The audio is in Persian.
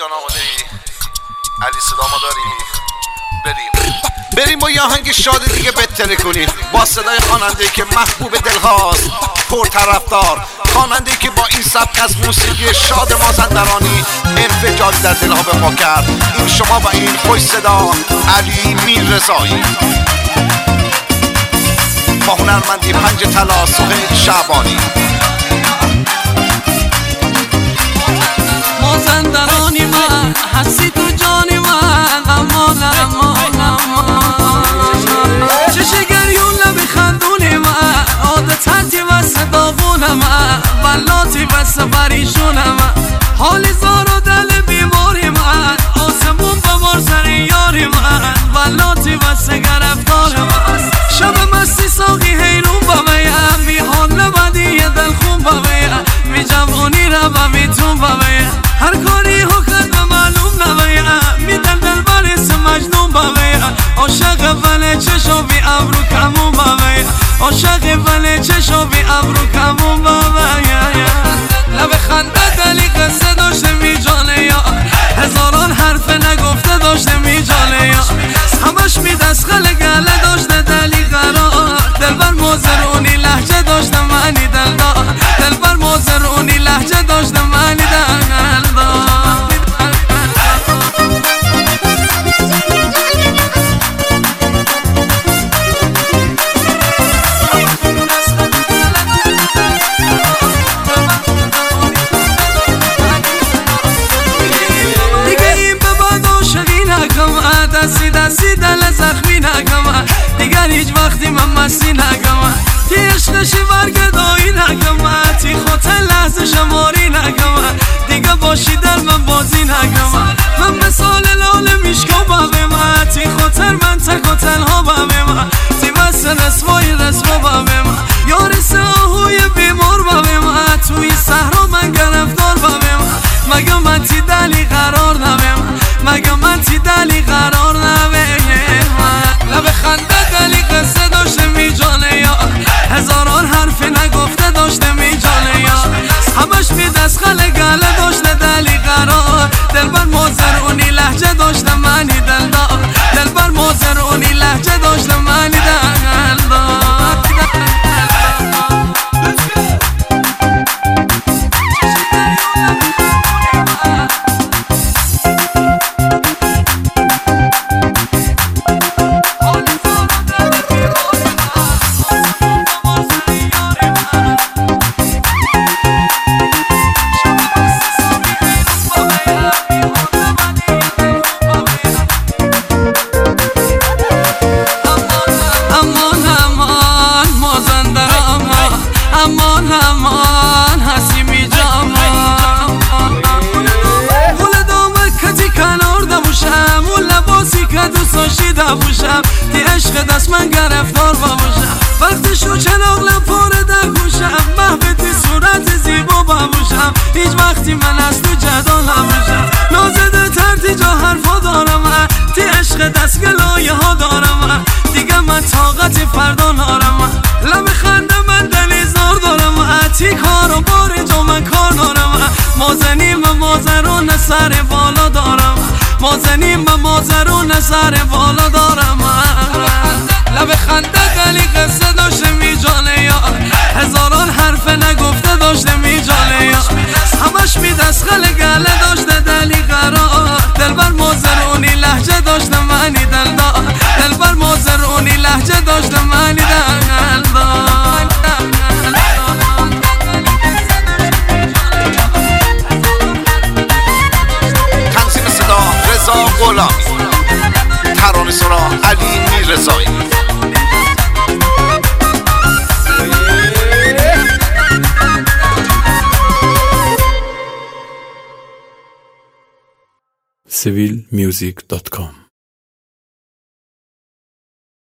جان آماده ای؟ علی صدا ما داری؟ بریم با یه آهنگ شاد دیگه بتره کنیم با صدای خواننده‌ای که محبوب دلهاست، پرطرفدار، خواننده‌ای که با این سبک از موسیقی شاد مازندرانی انفجاری در دلها به پا کرد. این شما و این خوش صدا علی میررضایی با هنرمندی پنج طلا سهیل شعبانی. مازندرانی من هستی تو جانی من، امان امان امان چشه گریون لبی خندونی من، عادتتی بس داغون من، بلاتی بس پریشون من، حالی زار و دل بیماری من، آسمون ببار سر یاری من، بلاتی بس گرفتار من، شب مستی ساقی حیرون بمیم، می حال بدی دل خون بمیم، می جوانی رو بمیتون بمیم، هر کاری حکت به معلوم نمیم، می دل بریس مجنون بمیم، عاشق بله چشو بی ابرو کمون بمیم، عاشق بله چشو بی ابرو کمون بمیم، لب خنده دلی قصه داشته می جانه یا هزاران حرف نگفته داشته می جانه یا همش می دستخل گله داشته دلی قرار، دل بر موزرونی لحجه داشته منی دل دار، دل بر موزرونی لحجه داشته منی دل دار. دستی دل زخمی نگم دیگر هیچ وقتی من مستی نگم، تی عشقشی برگدایی نگم، تی خاطر لحظه شماری نگم، دیگه باشی در من بازی نگم، من مثال لاله میشکو ببیم، تی خاطر من تک و تنها ببیم، تی بس رسوای رسوا ببیم، یارس آهوی بیمار ببیم، توی صحرا من گرفتار ببیم، مگه من تی دلی قرار نبیم، مگه من تی دلی قرار نبیم، لب خنده دلی قصه داشته می جانه یا هزاران حرفی نگفته داشته می جانه یا همش می دستخل گله داشته دلی قرار، دل بر موزرونی لحجه داشته منی دل دار، دل بر موزرونی لحجه داشته منی دل دار. امان امان حسیمی جامان گل دامه کتی کنار دبوشم، اون لباسی که دوست داشتی دبوشم، تی عشق دست من گرفتار ببوشم، وقتی شو چراغ لپاره دکوشم، محبتی صورت زیبا ببوشم، هیچ وقتی من از تو جدا نبوشم، نازده ترتی جا حرفا دارم، تی عشق دست گلایه ها دارم، دیگه من طاقتی فردا نارم، لب خنده من دلی زار دارم، تی کار و بار جا من کار دارم، مازنیم مازرون سر بالا دارم، مازنیم مازرون سر بالا دارم، لب خنده دلی قصه داشته می جانه یا هزاران حرف نگفته داشته می جانه یا همش می دستخل گله داشته دلی قرار، دل بر موزرونی لحجه داشته منی دل دار، دل بر موزرونی لحجه داشته منی دل دار. تنظیم صدا رضا غلامی، ترانه سرا علی میررضایی. civilmusic.com